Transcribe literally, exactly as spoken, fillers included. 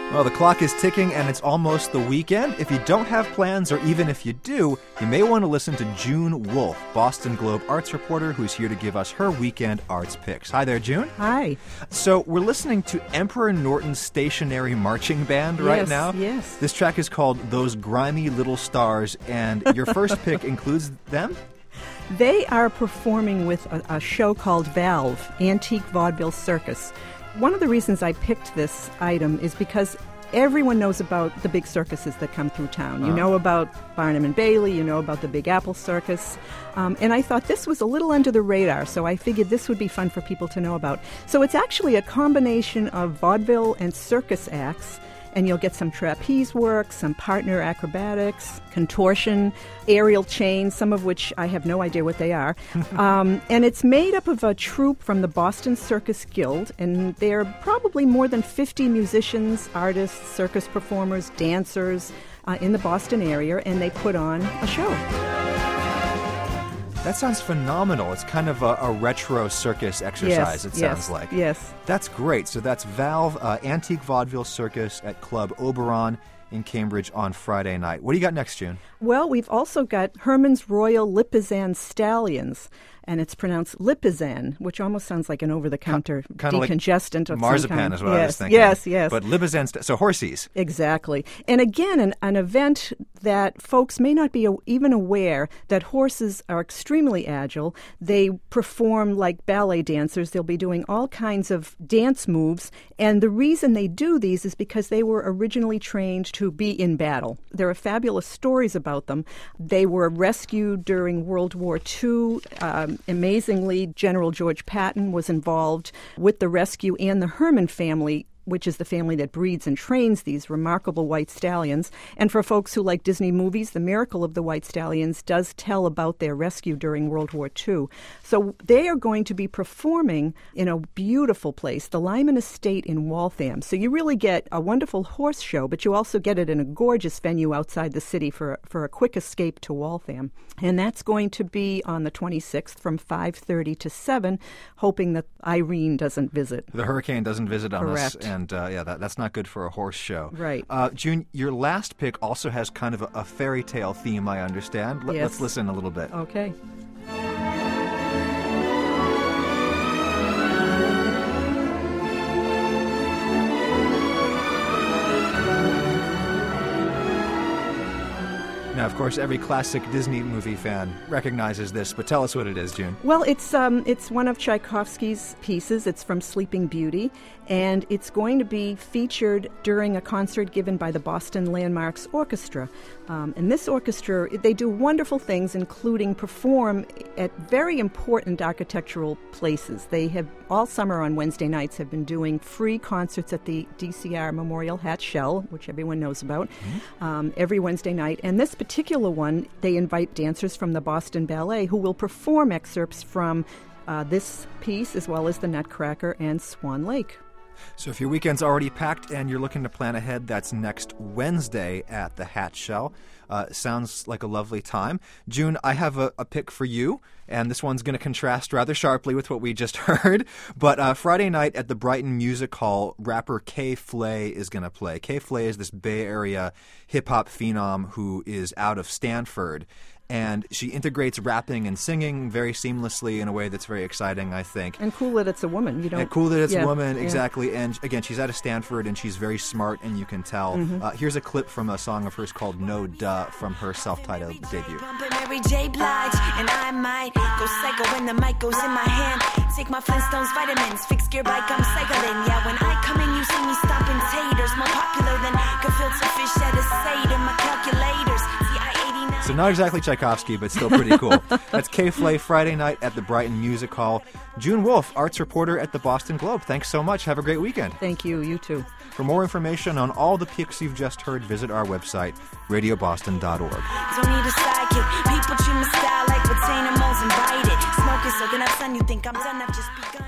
Well, the clock is ticking and it's almost the weekend. If you don't have plans, or even if you do, you may want to listen to June Wolfe, Boston Globe arts reporter, who's here to give us her weekend arts picks. Hi there, June. Hi. So we're listening to Emperor Norton's Stationary Marching Band right yes, now. Yes. This track is called Those Grimy Little Stars, and your first pick includes them? They are performing with a, a show called Valve, Antique Vaudeville Circus. One of the reasons I picked this item is because everyone knows about the big circuses that come through town. You uh-huh. know about Barnum and Bailey, you know about the Big Apple Circus, um, and I thought this was a little under the radar, so I figured this would be fun for people to know about. So it's actually a combination of vaudeville and circus acts, and you'll get some trapeze work, some partner acrobatics, contortion, aerial chains, some of which I have no idea what they are. um, and it's made up of a troupe from the Boston Circus Guild, and there are probably more than fifty musicians, artists, circus performers, dancers uh, in the Boston area, and they put on a show. That sounds phenomenal. It's kind of a, a retro circus exercise, yes, it yes, sounds like. Yes. That's great. So that's Valve, uh, Antique Vaudeville Circus at Club Oberon in Cambridge on Friday night. What do you got next, June? Well, we've also got Herman's Royal Lipizan Stallions, and it's pronounced Lipizan, which almost sounds like an over-the-counter kind of decongestant like of marzipan some kind. is what yes, I was thinking. Yes, yes. But Lipizan, st- so horsies. Exactly. And again, an, an event that folks may not be a, even aware that horses are extremely agile. They perform like ballet dancers. They'll be doing all kinds of dance moves. And the reason they do these is because they were originally trained to be in battle. There are fabulous stories about them. They were rescued during World War Two. Um, amazingly, General George Patton was involved with the rescue, and the Herman family, which is the family that breeds and trains these remarkable white stallions. And for folks who like Disney movies, The Miracle of the White Stallions does tell about their rescue during World War Two. So they are going to be performing in a beautiful place, the Lyman Estate in Waltham. So you really get a wonderful horse show, but you also get it in a gorgeous venue outside the city for, for a quick escape to Waltham. And that's going to be on the twenty-sixth from five thirty to seven, hoping that Irene doesn't visit. The hurricane doesn't visit on Correct. us. And uh, yeah, that, that's not good for a horse show. Right. Uh, June, your last pick also has kind of a, a fairy tale theme, I understand. Let, yes. Let's listen a little bit. Okay. Now, of course, every classic Disney movie fan recognizes this, but tell us what it is, June. Well, it's um, it's one of Tchaikovsky's pieces. It's from Sleeping Beauty, and it's going to be featured during a concert given by the Boston Landmarks Orchestra. Um, and this orchestra, they do wonderful things, including perform at very important architectural places. They have, all summer on Wednesday nights, have been doing free concerts at the D C R Memorial Hatch Shell, which everyone knows about, mm-hmm. um, every Wednesday night. And this particular one, they invite dancers from the Boston Ballet who will perform excerpts from uh, this piece, as well as the Nutcracker and Swan Lake. So if your weekend's already packed and you're looking to plan ahead, that's next Wednesday at the Hatch Shell. Uh, sounds like a lovely time. June, I have a, a pick for you, and this one's going to contrast rather sharply with what we just heard. But uh, Friday night at the Brighton Music Hall, rapper K-Flay is going to play. K-Flay is this Bay Area hip-hop phenom who is out of Stanford. And she integrates rapping and singing very seamlessly in a way that's very exciting, I think. And cool that it's a woman. You don't. And cool that it's yeah, a woman, yeah. exactly. And again, she's out of Stanford, and she's very smart, and you can tell. Mm-hmm. Uh, here's a clip from a song of hers called No Duh from her self-titled debut. Mary J. Blige, and I might go psycho when the mic goes in my hand. Take my Flintstones vitamins, fix gear bike, I'm cycling. Yeah, when I come in, you see me stomping taters. More popular than gefilte fish at a Seder. My calculators. So not exactly Tchaikovsky, but still pretty cool. That's K-Flay Friday night at the Brighton Music Hall. June Wolfe, arts reporter at the Boston Globe. Thanks so much. Have a great weekend. Thank you. You too. For more information on all the picks you've just heard, visit our website, radio boston dot org. Don't need a sidekick. People treat my style like retaining moles and bite it. Smoking, soaking up sun. You think I'm done? I've just begun.